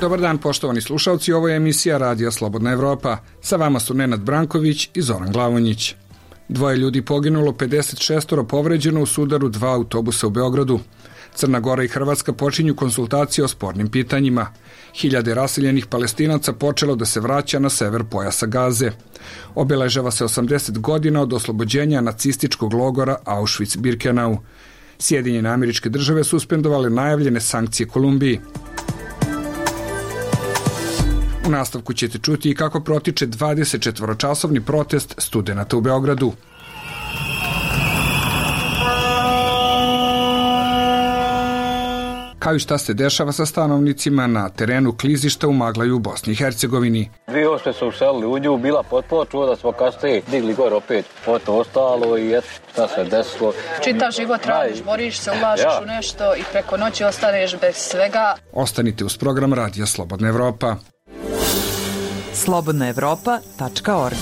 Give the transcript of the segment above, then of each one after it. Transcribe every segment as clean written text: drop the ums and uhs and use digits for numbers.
Dobar dan, poštovani slušalci, ovo je emisija Radija Slobodna Evropa. Sa vama su Nenad Branković i Zoran Glavonjić. 2 ljudi poginulo, 56 povređeno u sudaru 2 autobusa u Beogradu. Crna Gora i Hrvatska počinju konsultacije o spornim pitanjima. Hiljade raseljenih Palestinaca počelo da se vraća na sever pojasa Gaze. Obeležava se 80 godina od oslobođenja nacističkog logora Auschwitz-Birkenau. Sjedinjene Američke Države suspendovale najavljene sankcije Kolumbiji. U nastavku ćete čuti i kako protiče 24-časovni protest studenata u Beogradu. Kao i šta se dešava sa stanovnicima na terenu klizišta u Maglaju u Bosni i Hercegovini. 2008. su uselili u nju, bila potpuno, čuo da smo kasnije digli gore opet, potom ostalo i eto šta se desilo. Čitav život radiš, boriš se, ulažeš u nešto i preko noći ostaneš bez svega. Ostanite uz program Radija Slobodna Evropa. slobodnaevropa.org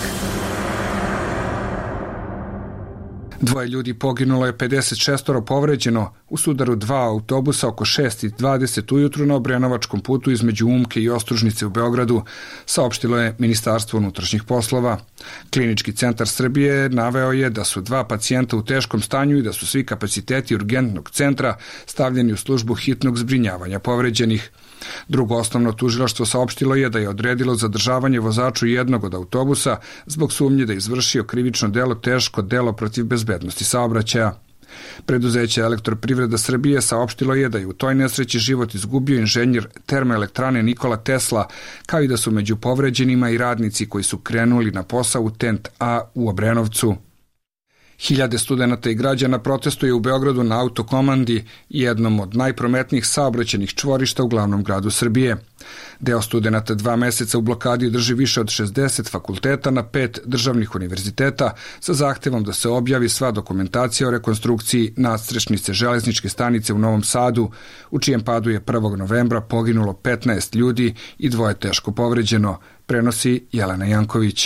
2 ljudi poginulo je, 56 povređeno u sudaru 2 autobusa oko 6:20 ujutru na Obrenovačkom putu između Umke i Ostružnice u Beogradu, saopštilo je Ministarstvo unutrašnjih poslova. Klinički centar Srbije naveo je da su 2 pacijenta u teškom stanju i da su svi kapaciteti urgentnog centra stavljeni u službu hitnog zbrinjavanja povređenih. Drugo osnovno tužilaštvo saopštilo je da je odredilo zadržavanje vozaču jednog od autobusa zbog sumnje da je izvršio krivično delo teško delo protiv bezbednosti saobraćaja. Preduzeće Elektroprivreda Srbije saopštilo je da je u toj nesreći život izgubio inženjer termoelektrane Nikola Tesla, kao i da su među povređenima i radnici koji su krenuli na posao u Tent A u Obrenovcu. Hiljade studenata i građana protestuje u Beogradu na Autokomandi, jednom od najprometnijih saobraćajnih čvorišta u glavnom gradu Srbije. Deo studenata 2 meseca u blokadi drži više od 60 fakulteta na 5 državnih univerziteta sa zahtevom da se objavi sva dokumentacija o rekonstrukciji nadstrešnice železničke stanice u Novom Sadu, u čijem padu je 1. novembra poginulo 15 ljudi i 2 teško povređeno, prenosi Jelena Janković.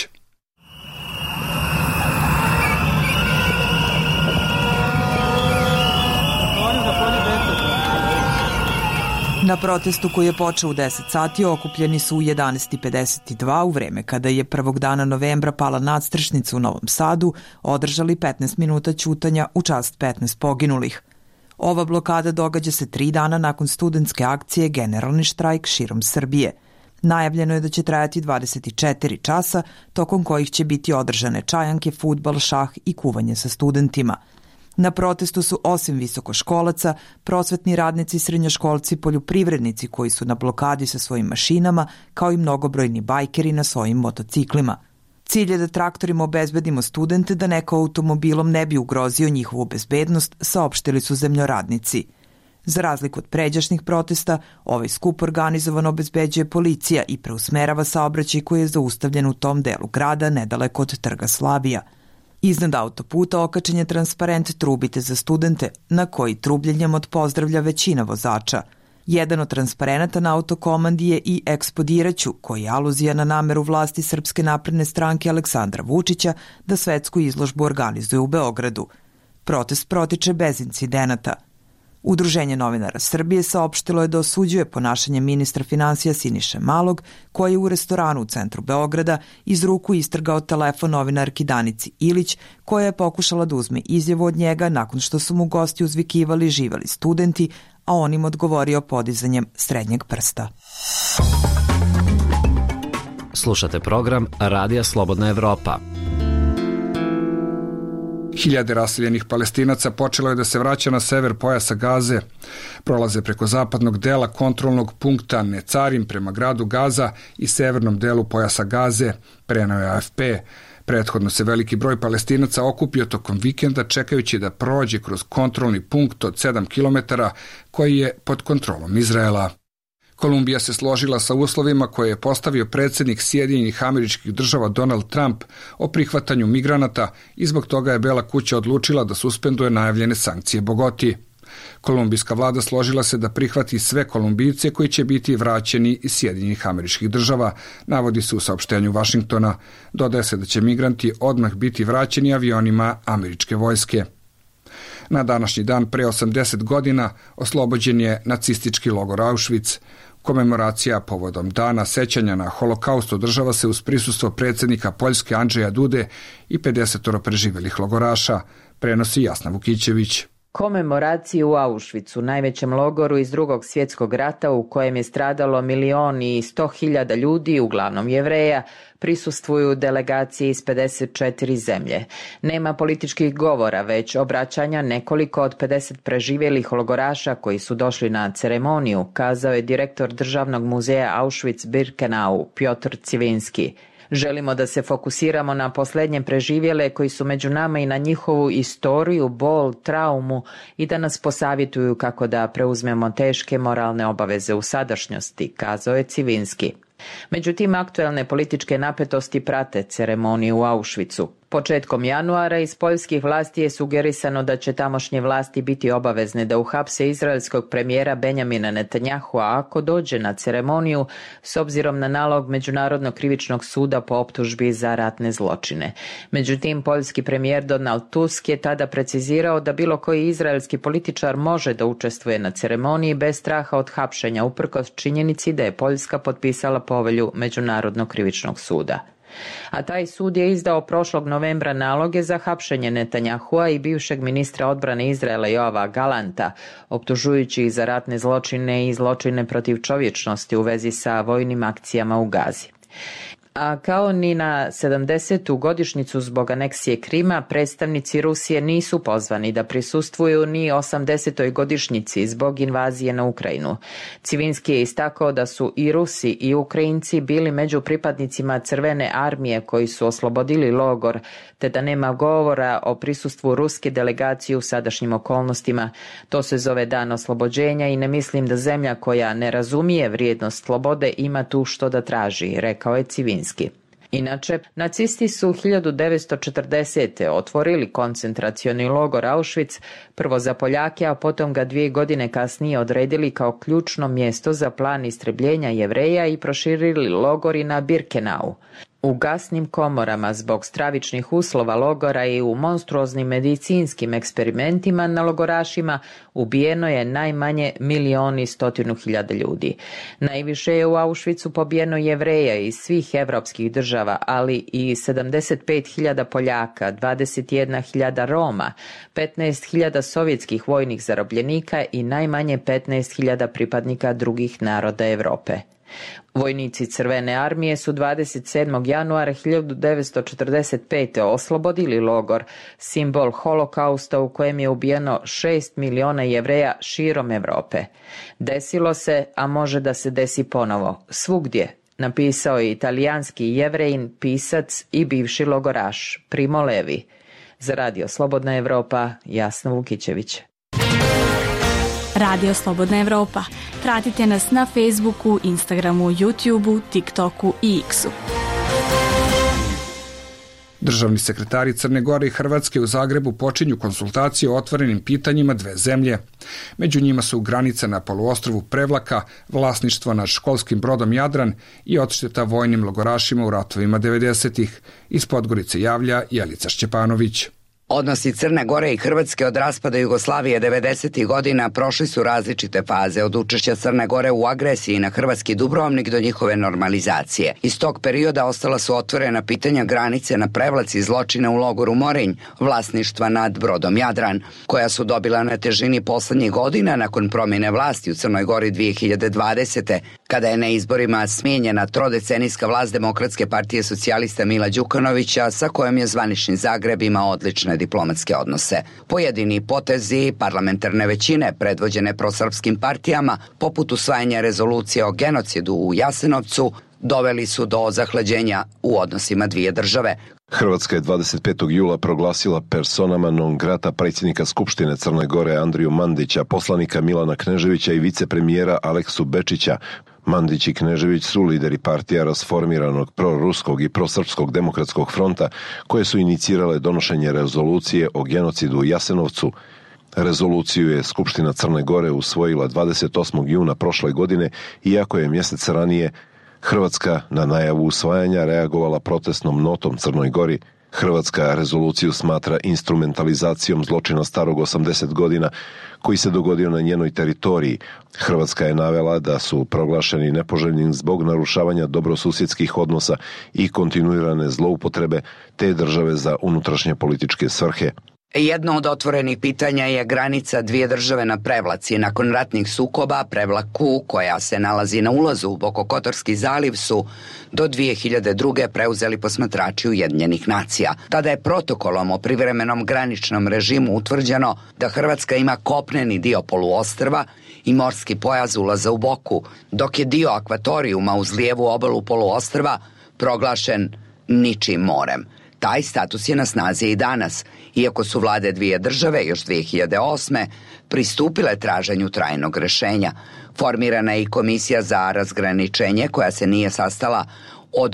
Na protestu koji je počeo u 10 sati okupljeni su u 11:52 u vreme kada je 1. dana novembra pala nadstrešnica u Novom Sadu, održali 15 minuta ćutanja u čast 15 poginulih. Ova blokada događa se 3 dana nakon studentske akcije Generalni štrajk širom Srbije. Najavljeno je da će trajati 24 časa, tokom kojih će biti održane čajanke, fudbal, šah i kuvanje sa studentima. Na protestu su osim visokoškolaca, prosvetni radnici, srednjoškolci, poljoprivrednici koji su na blokadi sa svojim mašinama, kao i mnogobrojni bajkeri na svojim motociklima. Cilj je da traktorima obezbedimo studente da neko automobilom ne bi ugrozio njihovu bezbednost, saopštili su zemljoradnici. Za razliku od pređašnjih protesta, ovaj skup organizovano obezbeđuje policija i preusmerava saobraćaj koji je zaustavljen u tom delu grada nedaleko od Trga Slavija. Iznad autoputa okačen je transparent "Trubite za studente", na koji trubljenjem odpozdravlja većina vozača. Jedan od transparenata na Autokomandi je i "Ekspodiraću", koji je aluzija na nameru vlasti Srpske napredne stranke Aleksandra Vučića da svetsku izložbu organizuje u Beogradu. Protest protiče bez incidenata. Udruženje novinara Srbije saopštilo je da osuđuje ponašanje ministra finansija Siniše Malog, koji je u restoranu u centru Beograda iz ruku istrgao telefon novinarki Danici Ilić, koja je pokušala da uzme izjavu od njega nakon što su mu gosti uzvikivali "živeli studenti", a on im odgovorio podizanjem srednjeg prsta. Slušate program Radija Slobodna Evropa. Hiljade raseljenih Palestinaca počelo je da se vraća na sever pojasa Gaze. Prolaze preko zapadnog dela kontrolnog punkta Necarim prema gradu Gaza i severnom delu pojasa Gaze, preneo je AFP. Prethodno se veliki broj Palestinaca okupio tokom vikenda čekajući da prođe kroz kontrolni punkt od 7 km koji je pod kontrolom Izraela. Kolumbija se složila sa uslovima koje je postavio predsjednik Sjedinjenih Američkih Država Donald Trump o prihvatanju migranata i zbog toga je Bela kuća odlučila da suspenduje najavljene sankcije Bogoti. Kolumbijska vlada složila se da prihvati sve Kolumbijce koji će biti vraćeni iz Sjedinjenih Američkih Država, navodi se u saopštenju Vašingtona. Dodaje se da će migranti odmah biti vraćeni avionima američke vojske. Na današnji dan pre 80 godina oslobođen je nacistički logor Auschwitz. Komemoracija povodom dana sećanja na Holokaust održava se uz prisustvo predsjednika Poljske Andrzeja Dude i 50 preživelih logoraša, prenosi Jasna Vukićević. Komemoraciji u Auschwitzu, najvećem logoru iz Drugog svjetskog rata u kojem je stradalo 1.100.000 ljudi, uglavnom Jevreja, prisustvuju delegacije iz 54 zemlje. Nema političkih govora, već obraćanja nekoliko od 50 preživjelih logoraša koji su došli na ceremoniju, kazao je direktor Državnog muzeja Auschwitz-Birkenau, Piotr Civinski. Želimo da se fokusiramo na posljednje preživjele koji su među nama i na njihovu istoriju, bol, traumu i da nas posavjetuju kako da preuzmemo teške moralne obaveze u sadašnjosti, kazao je Civinski. Međutim, aktuelne političke napetosti prate ceremoniju u Auschwitzu. Početkom januara iz poljskih vlasti je sugerisano da će tamošnje vlasti biti obavezne da uhapse izraelskog premijera Benjamina Netanyahua ako dođe na ceremoniju s obzirom na nalog Međunarodnog krivičnog suda po optužbi za ratne zločine. Međutim, poljski premijer Donald Tusk je tada precizirao da bilo koji izraelski političar može da učestvuje na ceremoniji bez straha od hapšenja uprkos činjenici da je Poljska potpisala povelju Međunarodnog krivičnog suda. A taj sud je izdao prošlog novembra naloge za hapšenje Netanyahua i bivšeg ministra odbrane Izraela Joava Galanta, optužujući ih za ratne zločine i zločine protiv čovječnosti u vezi sa vojnim akcijama u Gazi. A kao ni na 70. godišnjicu zbog aneksije Krima, predstavnici Rusije nisu pozvani da prisustvuju ni 80. godišnjici zbog invazije na Ukrajinu. Civinski je istakao da su i Rusi i Ukrajinci bili među pripadnicima Crvene armije koji su oslobodili logor, te da nema govora o prisustvu ruske delegacije u sadašnjim okolnostima. To se zove dan oslobođenja i ne mislim da zemlja koja ne razumije vrijednost slobode ima tu što da traži, rekao je Civinski. Inače, nacisti su 1940. otvorili koncentracioni logor Auschwitz, prvo za Poljake, a potom ga 2 godine kasnije odredili kao ključno mjesto za plan istrebljenja Jevreja i proširili logor i na Birkenau. U gasnim komorama zbog stravičnih uslova logora i u monstruoznim medicinskim eksperimentima na logorašima ubijeno je najmanje 1.100.000 ljudi. Najviše je u Auschwitzu pobijeno Jevreja iz svih evropskih država, ali i 75.000 Poljaka, 21.000 Roma, 15.000 sovjetskih vojnih zarobljenika i najmanje 15.000 pripadnika drugih naroda Europe. Vojnici Crvene armije su 27. januara 1945. oslobodili logor, simbol holokausta u kojem je ubijeno 6 miliona Jevreja širom Europe. Desilo se, a može da se desi ponovo, svugdje, napisao je italijanski Jevrejin, pisac i bivši logoraš Primo Levi. Za Radio Slobodna Evropa, Jasna Vukićević. Radio Slobodna Evropa. Pratite nas na Facebooku, Instagramu, YouTubeu, TikToku i X-u. Državni sekretari Crne Gore i Hrvatske u Zagrebu počinju konsultacije o otvorenim pitanjima dve zemlje. Među njima su granica na poluostrvu Prevlaka, vlasništvo nad školskim brodom Jadran i odšteta vojnim logorašima u ratovima 90-ih. Iz Podgorice javlja Jelica Šćepanović. Odnosi Crne Gore i Hrvatske od raspada Jugoslavije 90. godina prošli su različite faze, od učešća Crne Gore u agresiji na hrvatski Dubrovnik do njihove normalizacije. Iz tog perioda ostala su otvorena pitanja granice na Prevlaci, zločine u logoru Morinj, vlasništva nad brodom Jadran, koja su dobila na težini poslednjih godina nakon promjene vlasti u Crnoj Gori 2020. kada je na izborima smijenjena trodecenijska vlast Demokratske partije socijalista Mila Đukanovića, sa kojom je zvanični Zagreb imao odlične diplomatske odnose. Pojedini potezi parlamentarne većine predvođene prosrpskim partijama, poput usvajanja rezolucije o genocidu u Jasenovcu, doveli su do zahlađenja u odnosima dvije države. Hrvatska je 25. jula proglasila personama non grata predsjednika Skupštine Crne Gore Andriju Mandića, poslanika Milana Kneževića i vicepremijera Aleksu Bečića. Mandić i Knežević su lideri partija rasformiranog proruskog i prosrpskog demokratskog fronta koje su inicirale donošenje rezolucije o genocidu u Jasenovcu. Rezoluciju je Skupština Crne Gore usvojila 28. juna prošle godine, iako je mjesec ranije Hrvatska na najavu usvajanja reagovala protestnom notom Crnoj Gori. Hrvatska rezoluciju smatra instrumentalizacijom zločina starog 80 godina koji se dogodio na njenoj teritoriji. Hrvatska je navela da su proglašeni nepoželjnim zbog narušavanja dobrosusjedskih odnosa i kontinuirane zloupotrebe te države za unutrašnje političke svrhe. Jedno od otvorenih pitanja je granica dvije države na Prevlaci. Nakon ratnih sukoba, Prevlaku, koja se nalazi na ulazu u Bokokotorski zaliv, su do 2002. preuzeli posmatrači Ujedinjenih nacija. Tada je protokolom o privremenom graničnom režimu utvrđeno da Hrvatska ima kopneni dio poluostrva i morski pojas ulaza u Boku, dok je dio akvatorijuma uz lijevu obalu poluostrva proglašen ničim morem. Taj status je na snazi i danas, iako su vlade dvije države još 2008. pristupile traženju trajnog rešenja. Formirana je i komisija za razgraničenje koja se nije sastala od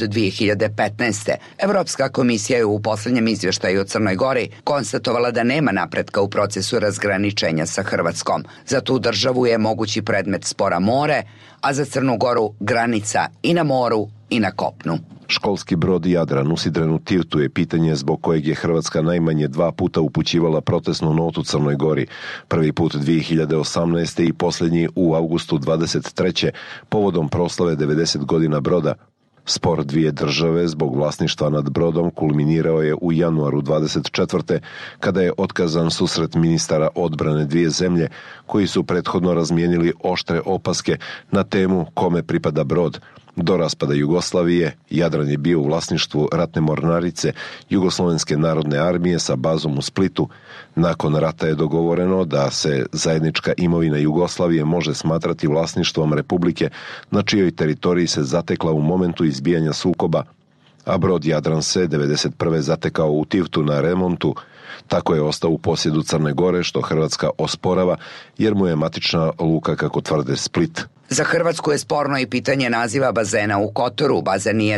2015. Evropska komisija je u posljednjem izvještaju o Crnoj Gori konstatovala da nema napretka u procesu razgraničenja sa Hrvatskom. Za tu državu je mogući predmet spora more, a za Crnu Goru granica i na moru i na kopnu. Školski brod Jadran u Sidrenu Tivtu je pitanje zbog kojeg je Hrvatska najmanje 2 puta upućivala protestnu notu Crnoj Gori. Prvi put 2018. i posljednji u avgustu 23. povodom proslave 90 godina broda. Spor dvije države zbog vlasništva nad brodom kulminirao je u januaru 24. kada je otkazan susret ministara odbrane dvije zemlje koji su prethodno razmijenili oštre opaske na temu kome pripada brod. Do raspada Jugoslavije Jadran je bio u vlasništvu ratne mornarice Jugoslovenske narodne armije sa bazom u Splitu. Nakon rata je dogovoreno da se zajednička imovina Jugoslavije može smatrati vlasništvom Republike na čijoj teritoriji se zatekla u momentu izbijanja sukoba, a brod Jadran se 1991. zatekao u Tivtu na remontu. Tako je ostao u posjedu Crne Gore, što Hrvatska osporava jer mu je matična luka, kako tvrde, Split. Za Hrvatsku je sporno i pitanje naziva bazena u Kotoru. Bazen je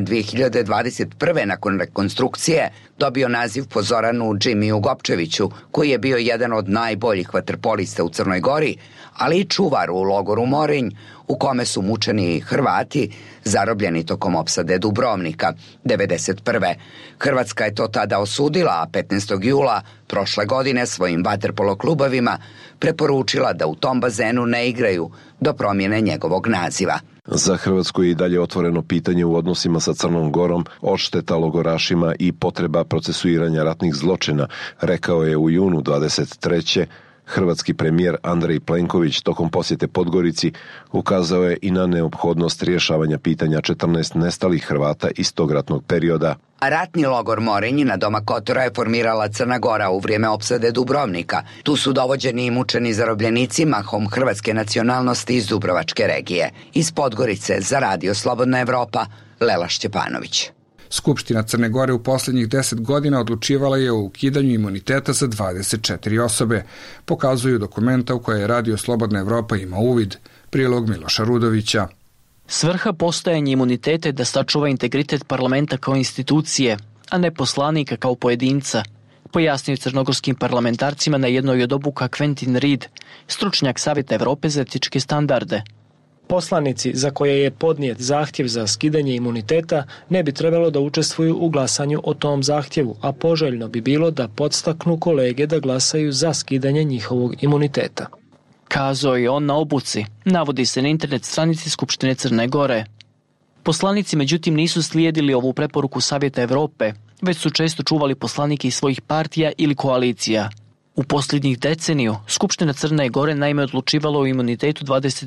2021. nakon rekonstrukcije dobio naziv po Zoranu Džimiju Gopčeviću, koji je bio jedan od najboljih vaterpolista u Crnoj Gori, ali i čuvar u logoru Morinj, u kome su mučeni Hrvati zarobljeni tokom opsade Dubrovnika 1991. Hrvatska je to tada osudila, a 15. jula prošle godine svojim vaterpolo klubovima preporučila da u tom bazenu ne igraju do promjene njegovog naziva. Za Hrvatsku je i dalje otvoreno pitanje u odnosima sa Crnom Gorom, odšteta logorašima i potreba procesuiranja ratnih zločina, rekao je u junu 23. Hrvatski premijer Andrej Plenković tokom posjete Podgorici ukazao je i na neophodnost rješavanja pitanja 14 nestalih Hrvata iz tog ratnog perioda. A ratni logor Morinj na Doma Kotora je formirala Crna Gora u vrijeme opsade Dubrovnika. Tu su dovođeni i mučeni zarobljenici mahom hrvatske nacionalnosti iz Dubrovačke regije. Iz Podgorice za Radio Slobodna Evropa, Lela Šćepanović. Skupština Crne Gore u posljednjih 10 godina odlučivala je o ukidanju imuniteta za 24 osobe. Pokazuju dokumenta u koje je Radio Slobodna Evropa ima uvid. Prilog Miloša Rudovića. Svrha postojanja imuniteta je da sačuva integritet parlamenta kao institucije, a ne poslanika kao pojedinca, pojasnio crnogorskim parlamentarcima na jednoj od obuka Quentin Reed, stručnjak Savjeta Evrope za etičke standarde. Poslanici za koje je podnijet zahtjev za skidanje imuniteta ne bi trebalo da učestvuju u glasanju o tom zahtjevu, a poželjno bi bilo da podstaknu kolege da glasaju za skidanje njihovog imuniteta. Kazao je on na obuci, navodi se na internet stranici Skupštine Crne Gore. Poslanici međutim nisu slijedili ovu preporuku Savjeta Evrope, već su često čuvali poslanike iz svojih partija ili koalicija. U posljednjih deceniju Skupština Crne Gore naime odlučivalo o imunitetu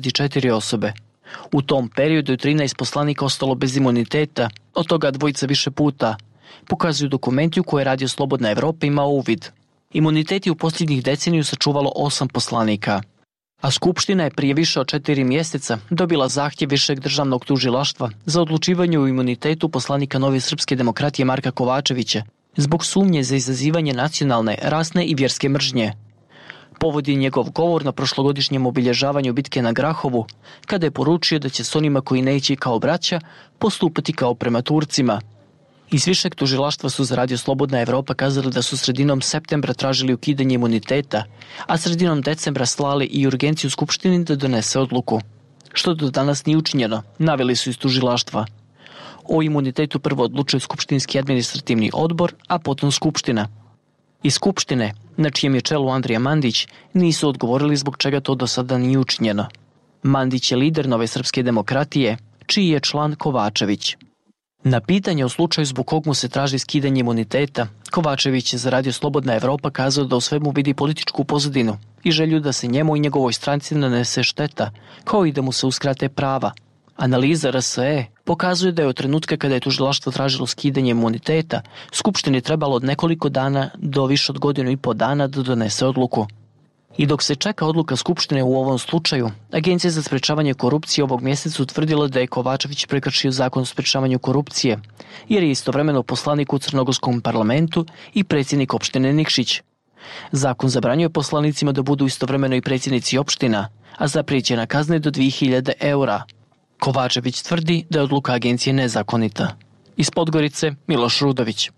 24 osobe. U tom periodu je 13 poslanika ostalo bez imuniteta, od toga dvojica više puta, pokazuju dokumenti u koje Radio Slobodna Evropa ima uvid. Imunitet je u posljednjih deceniju sačuvalo 8 poslanika. A Skupština je prije više od 4 mjeseca dobila zahtjev Višeg državnog tužilaštva za odlučivanje o imunitetu poslanika Nove srpske demokratije Marka Kovačevića zbog sumnje za izazivanje nacionalne, rasne i vjerske mržnje. Povod je njegov govor na prošlogodišnjem obilježavanju bitke na Grahovu, kada je poručio da će s onima koji neće kao braća postupati kao prema Turcima. Iz Višeg tužilaštva su za Radio Slobodna Evropa kazali da su sredinom septembra tražili ukidanje imuniteta, a sredinom decembra slali i urgenciju Skupštini da donese odluku. Što do danas nije učinjeno, naveli su iz tužilaštva. O imunitetu prvo odlučuje Skupštinski administrativni odbor, a potom Skupština. Iz Skupštine, na čijem je čelu Andrija Mandić, nisu odgovorili zbog čega to do sada nije učinjeno. Mandić je lider Nove srpske demokratije, čiji je član Kovačević. Na pitanje o slučaju zbog kog mu se traži skidanje imuniteta, Kovačević je za Radio Slobodna Evropa kazao da u svemu vidi političku pozadinu i želju da se njemu i njegovoj stranci nanese šteta, kao i da mu se uskrate prava. Analiza RSE pokazuje da je od trenutka kada je tužilaštvo tražilo skidanje imuniteta, Skupštini trebalo od nekoliko dana do više od 1.5 godina da donese odluku. I dok se čeka odluka Skupštine u ovom slučaju, Agencija za sprečavanje korupcije ovog mjeseca utvrdila da je Kovačević prekršio zakon o sprečavanju korupcije, jer je istovremeno poslanik u Crnogorskom parlamentu i predsjednik opštine Nikšić. Zakon zabranjuje poslanicima da budu istovremeno i predsjednici opština, a zapriječena kazna je do 2.000 eura. Kovačević tvrdi da je odluka agencije nezakonita. Iz Podgorice, Miloš Rudović.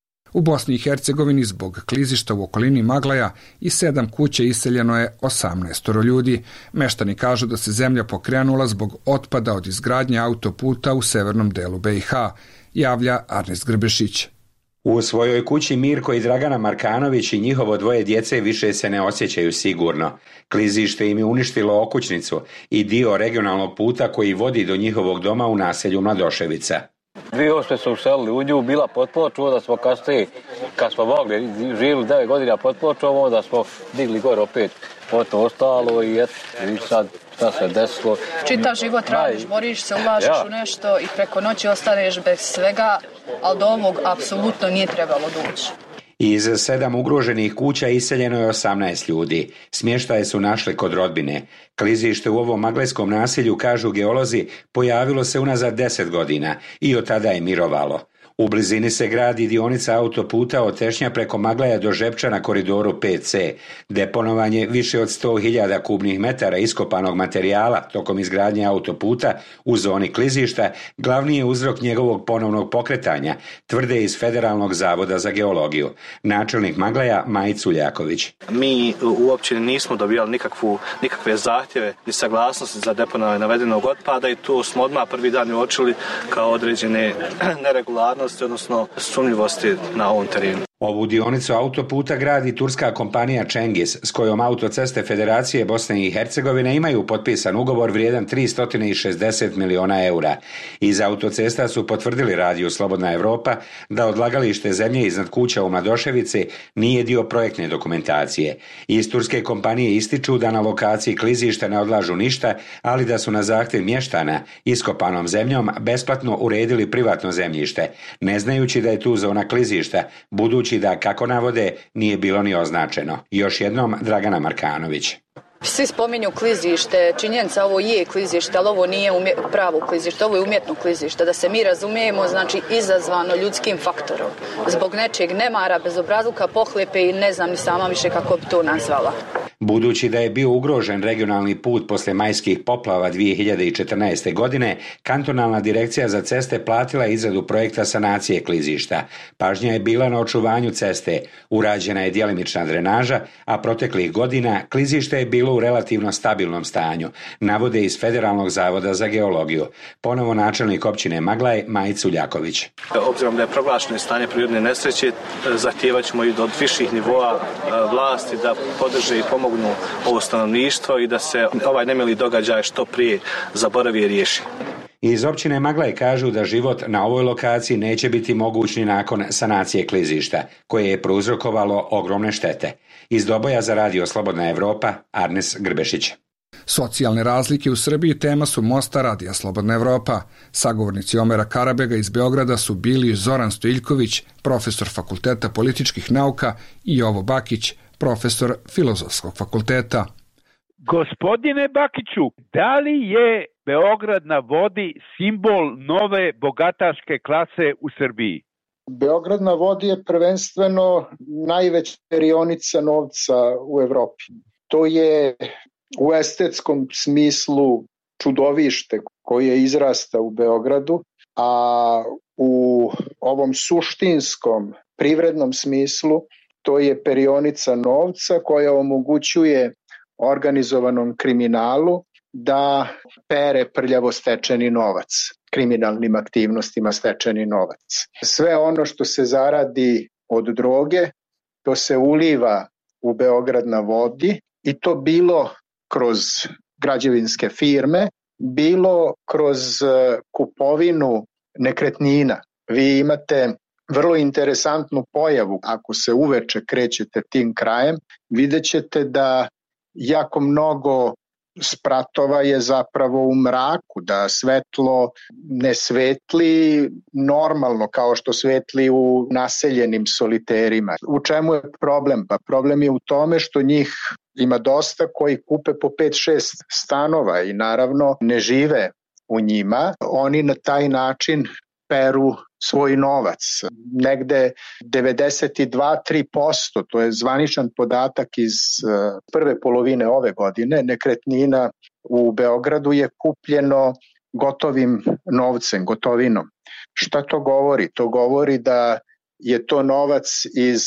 U Bosni i Hercegovini zbog klizišta u okolini Maglaja i 7 kuća iseljeno je 18 ljudi. Meštani kažu da se zemlja pokrenula zbog otpada od izgradnje autoputa u severnom delu BiH, javlja Arnes Grbešić. U svojoj kući Mirko i Dragana Markanović i njihovo 2 djece više se ne osjećaju sigurno. Klizište im je uništilo okućnicu i dio regionalnog puta koji vodi do njihovog doma u naselju Mladoševica. 2008. su uselili u nju, bila pod ploču, onda smo kasnije, kad smo mogli, živjeli 9 godina pod pločom, onda smo digli gore opet to ostalo i sad šta se desilo. Čitav život radiš, boriš se, ulažeš u nešto i preko noći ostaneš bez svega, ali do ovog apsolutno nije trebalo doći. Iz 7 ugroženih kuća iseljeno je 18 ljudi. Smještaje su našli kod rodbine. Klizište u ovom maglajskom naselju, kažu geolozi, pojavilo se unazad 10 godina i od tada je mirovalo. U blizini se gradi dionica autoputa od Tešnja preko Maglaja do Žepča na koridoru 5C. Deponovanje više od 100.000 kubnih metara iskopanog materijala tokom izgradnje autoputa u zoni klizišta glavni je uzrok njegovog ponovnog pokretanja, tvrde iz Federalnog zavoda za geologiju. Načelnik Maglaja Majić Uljaković. Mi u općini nismo dobijali nikakve zahtjeve ni saglasnosti za deponovanje navedenog otpada i tu smo odmah prvi dan uočili kao određene neregularnosti, odnosno sumnjivosti na ovom terenu. Ovu dionicu autoputa gradi turska kompanija Cengiz, s kojom Autoceste Federacije Bosne i Hercegovine imaju potpisan ugovor vrijedan 360 miliona eura. Iz autocesta su potvrdili Radio Slobodna Evropa da odlagalište zemlje iznad kuća u Mladoševici nije dio projektne dokumentacije. Iz turske kompanije ističu da na lokaciji klizišta ne odlažu ništa, ali da su na zahtjev mještana iskopanom zemljom besplatno uredili privatno zemljište, ne znajući da je tu zona klizišta, budući da, kako navode, nije bilo ni označeno. Još jednom Dragana Markanović. Svi spominju klizište, činjenica ovo je klizište, ali ovo nije pravo klizište, ovo je umjetno klizište. Da se mi razumijemo, znači izazvano ljudskim faktorom. Zbog nečeg nemara, bezobrazluka, pohlepe i ne znam ni sama više kako bi to nazvala. Budući da je bio ugrožen regionalni put posle majskih poplava 2014. godine, kantonalna direkcija za ceste platila izradu projekta sanacije klizišta. Pažnja je bila na očuvanju ceste, urađena je djelimična drenaža, a proteklih godina klizište je bilo u relativno stabilnom stanju, navode iz Federalnog zavoda za geologiju. Ponovo načelnik općine Maglaj Majić Uljaković. Obzirom da je proglašeno stanje prirodne nesreće, zahtijevaćemo i od viših nivoa vlasti da podrže i pomogu ovo stanovništvo i da se ovaj nemili događaj što prije zaboravi i riješi. Iz općine Maglaj kažu da život na ovoj lokaciji neće biti moguć ni nakon sanacije klizišta, koje je prouzrokovalo ogromne štete. Iz Doboja za Radio Slobodna Evropa, Arnes Grbešić. Socijalne razlike u Srbiji tema su mosta Radija Slobodna Evropa. Sagovornici Omera Karabega iz Beograda su bili Zoran Stojiljković, profesor Fakulteta političkih nauka, i Jovo Bakić, profesor Filozofskog fakulteta. Gospodine Bakiću, da li je Beograd na vodi simbol nove bogataške klase u Srbiji? Beograd na vodi je prvenstveno najveća perionica novca u Evropi. To je u estetskom smislu čudovište koje izrasta u Beogradu, a u ovom suštinskom privrednom smislu to je perionica novca koja omogućuje organizovanom kriminalu da pere prljavo stečeni novac. kriminalnim aktivnostima stečeni novac. Sve ono što se zaradi od droge, to se uliva u Beograd na vodi i to bilo kroz građevinske firme, bilo kroz kupovinu nekretnina. Vi imate vrlo interesantnu pojavu, ako se uveče krećete tim krajem, vidjet ćete da jako mnogo spratova je zapravo u mraku, da svetlo ne svetli normalno kao što svetli u naseljenim soliterima. U čemu je problem? Pa problem je u tome što njih ima dosta koji kupe po 5-6 stanova i naravno ne žive u njima. Oni na taj način peru svoj novac. Negde 92-3%, to je zvaničan podatak iz prve polovine ove godine, nekretnina u Beogradu je kupljeno gotovim novcem, gotovinom. Šta to govori? To govori da je to novac iz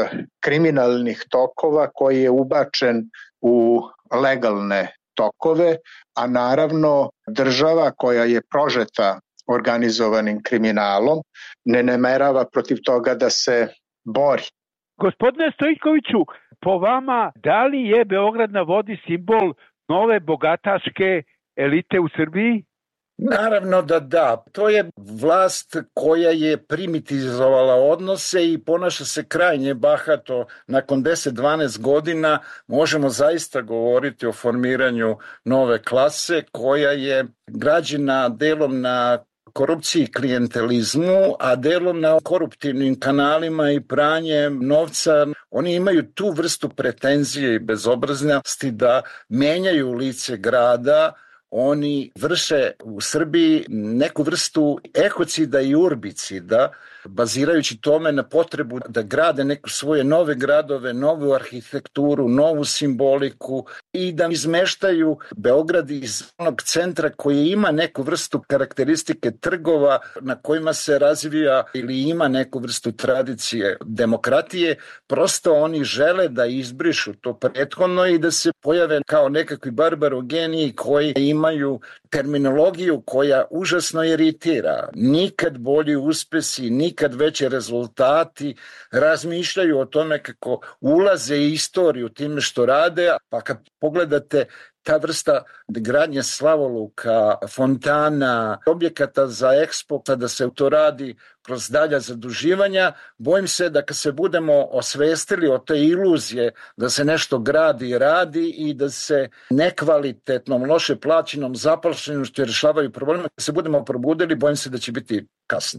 kriminalnih tokova koji je ubačen u legalne tokove, a naravno država koja je prožeta organizovanim kriminalom ne namerava protiv toga da se bori. Gospodine Stojkoviću, po vama, da li je Beograd na vodi simbol nove bogataške elite u Srbiji? Naravno da da. To je vlast koja je primitizovala odnose i ponaša se krajnje bahato. Nakon 10-12 godina možemo zaista govoriti o formiranju nove klase koja je građena delom na korupciji i klijentelizmu, a delom na koruptivnim kanalima i pranjem novca. Oni imaju tu vrstu pretenzije i bezobraznosti da menjaju lice grada. Oni vrše u Srbiji neku vrstu ekocida i urbicida, bazirajući tome na potrebu da grade neku svoje nove gradove, novu arhitekturu, novu simboliku i da izmeštaju Beograd iz onog centra koji ima neku vrstu karakteristike trgova na kojima se razvija ili ima neku vrstu tradicije demokratije. Prosto oni žele da izbrišu to prethodno i da se pojave kao nekakvi barbarogeniji koji imaju terminologiju koja užasno iritira. Nikad bolji uspesi, nikad veće rezultati, razmišljaju o tome kako ulaze i istoriju time što rade, pa kad pogledate ta vrsta gradnje slavoluka, fontana, objekata za ekspo, da se to radi kroz dalja zaduživanja, bojim se da kad se budemo osvestili o te iluzije da se nešto gradi i radi i da se nekvalitetnom, loše plaćenom zaposlenošću rješavaju probleme, kad se budemo probudili, bojim se da će biti kasno.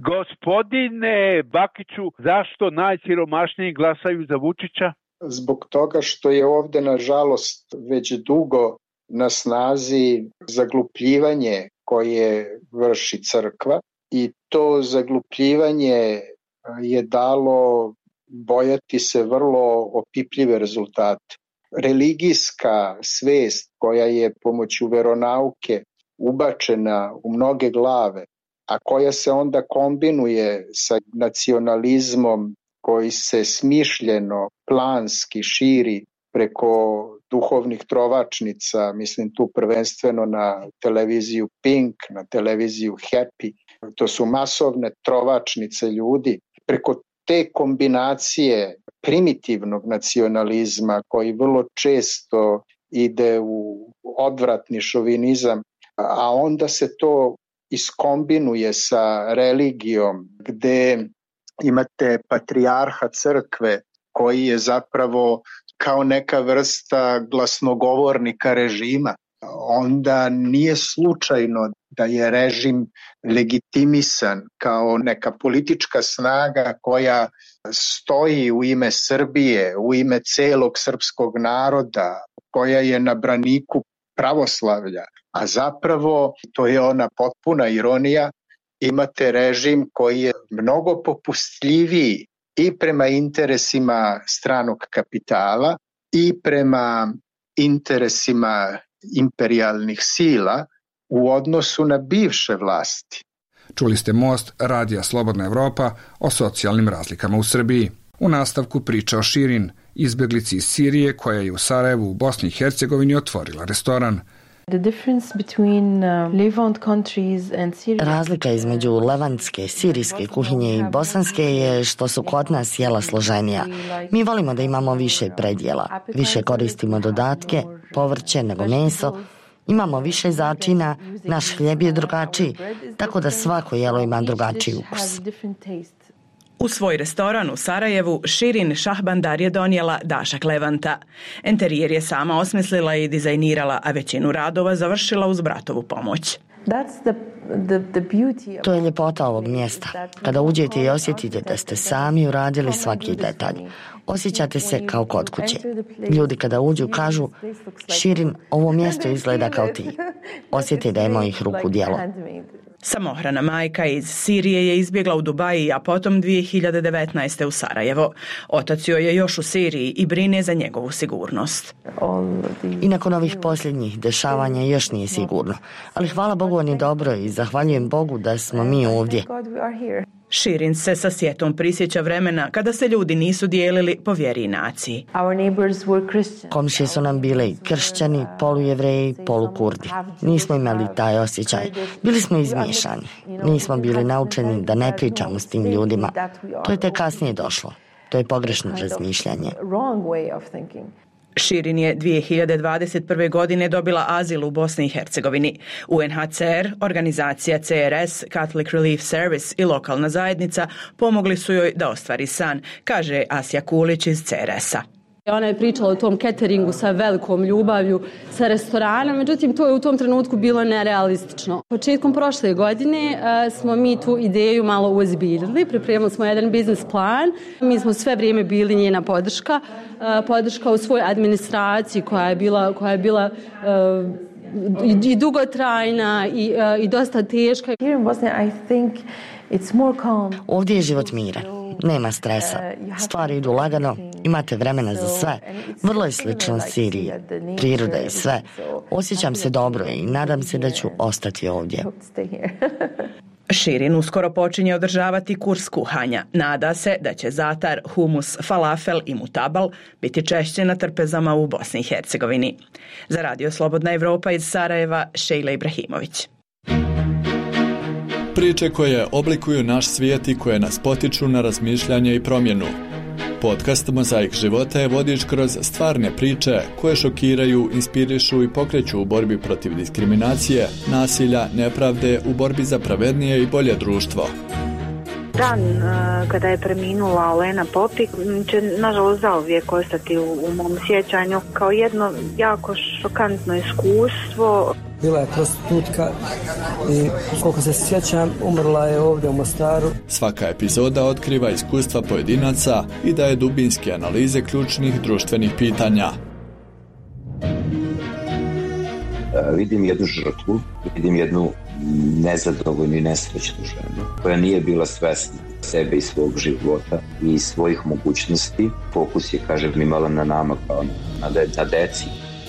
Gospodine Bakiću, zašto najsiromašniji glasaju za Vučića? Zbog toga što je ovde, nažalost, već dugo na snazi zaglupljivanje koje vrši crkva i to zaglupljivanje je dalo bojati se vrlo opipljive rezultate. Religijska svest koja je pomoću veronauke ubačena u mnoge glave, a koja se onda kombinuje sa nacionalizmom koji se smišljeno, planski širi preko duhovnih trovačnica, mislim tu prvenstveno na televiziju Pink, na televiziju Happy, to su masovne trovačnice ljudi. Preko te kombinacije primitivnog nacionalizma koji vrlo često ide u odvratni šovinizam, a onda se to iskombinuje sa religijom gde imate patrijarha crkve koji je zapravo kao neka vrsta glasnogovornika režima. Onda nije slučajno da je režim legitimisan kao neka politička snaga koja stoji u ime Srbije, u ime celog srpskog naroda, koja je na braniku pravoslavlja. A zapravo, to je ona potpuna ironija, imate režim koji je mnogo popustljiviji i prema interesima stranog kapitala i prema interesima imperijalnih sila u odnosu na bivše vlasti. Čuli ste Most Radija Slobodna Evropa o socijalnim razlikama u Srbiji. U nastavku priča o Širin, izbeglici iz Sirije koja je u Sarajevu u Bosni i Hercegovini otvorila restoran. Razlika između levantske, sirijske kuhinje i bosanske je što su kod nas jela složenija. Mi volimo da imamo više predjela, više koristimo dodatke, povrće nego meso, imamo više začina, naš hljeb je drugačiji, tako da svako jelo ima drugačiji ukus. U svoj restoran u Sarajevu Širin Šahbandar je donijela dašak Levanta. Enterijer je sama osmislila i dizajnirala, a većinu radova završila uz bratovu pomoć. To je ljepota ovog mjesta. Kada uđete i osjetite da ste sami uradili svaki detalj, osjećate se kao kod kuće. Ljudi kada uđu kažu: Širin, ovo mjesto izgleda kao ti. Osjete da je mojih ruku djelo. Samohrana majka iz Sirije je izbjegla u Dubaji, a potom 2019. u Sarajevo. Otac joj je još u Siriji i brine za njegovu sigurnost. I nakon ovih posljednjih dešavanja još nije sigurno. Ali hvala Bogu, on je dobro i zahvaljujem Bogu da smo mi ovdje. Širin se sa sjetom prisjeća vremena kada se ljudi nisu dijelili po vjeri i naciji. Komšije su nam bile i kršćani, polujevreji, polukurdi. Nismo imali taj osjećaj. Bili smo izmiješani. Nismo bili naučeni da ne pričamo s tim ljudima. To je tek kasnije došlo. To je pogrešno razmišljanje. Širin je 2021. godine dobila azil u Bosni i Hercegovini. UNHCR, organizacija CRS, Catholic Relief Service i lokalna zajednica pomogli su joj da ostvari san, kaže Asja Kulić iz CRS-a. Ona je pričala o tom cateringu sa velikom ljubavlju, sa restorana, međutim to je u tom trenutku bilo nerealistično. Početkom prošle godine smo mi tu ideju malo uozbiljili, pripremili smo jedan biznis plan, mi smo sve vrijeme bili njena podrška u svojoj administraciji koja je bila i dugotrajna i dosta teška. Ovdje je život miran, nema stresa, stvari idu lagano, imate vremena za sve. Vrlo je slično Siriji, priroda i sve. Osjećam se dobro i nadam se da ću ostati ovdje. Širin uskoro počinje održavati kurs kuhanja. Nada se da će zatar, humus, falafel i mutabal biti češće na trpezama u Bosni i Hercegovini. Za Radio Slobodna Evropa iz Sarajeva, Šejla Ibrahimović. Priče koje oblikuju naš svijet i koje nas potiču na razmišljanje i promjenu. Podcast Mozaik života je vodič kroz stvarne priče koje šokiraju, inspirišu i pokreću u borbi protiv diskriminacije, nasilja, nepravde, u borbi za pravednije i bolje društvo. Dan kada je preminula Olena Popik će nažalost zauvijek ostati u mom sjećanju kao jedno jako šokantno iskustvo. Bila je prostitutka i koliko se sjećam umrla je ovdje u Mostaru. Svaka epizoda otkriva iskustva pojedinaca i daje dubinske analize ključnih društvenih pitanja. Vidim jednu žrtvu, vidim jednu nezadovoljnu i nesrećnu ženu koja nije bila svesna sebe i svog života i svojih mogućnosti. Fokus je, kažem, imala na nama kao na deci.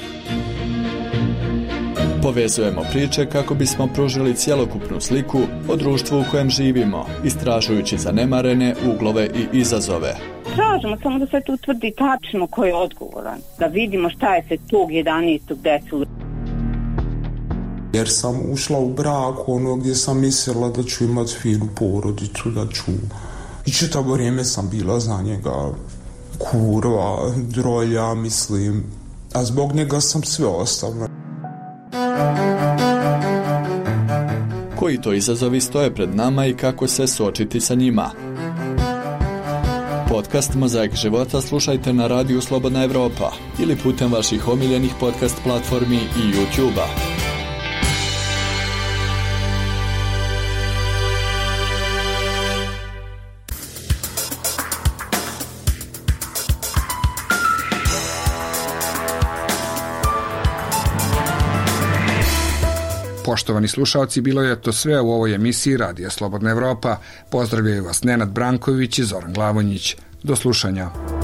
Povezujemo priče kako bismo pružili cjelokupnu sliku o društvu u kojem živimo, istražujući zanemarene uglove i izazove. Tražimo samo da se tu utvrdi tačno ko je odgovoran, da vidimo šta je se tog 11. desilo. Jer sam ušla u brak gdje sam mislila da ću imati finu porodicu, da ću... I čitavo vrijeme sam bila za njega kurva, drolja, mislim. A zbog njega sam sve ostavila. Koji to izazovi stoje pred nama i kako se suočiti sa njima? Podcast Mozaik života slušajte na radiju Slobodna Evropa ili putem vaših omiljenih podcast platformi i YouTube-a. Poštovani slušalci, bilo je to sve u ovoj emisiji Radija Slobodna Evropa. Pozdravljaju vas Nenad Branković i Zoran Glavonjić. Do slušanja.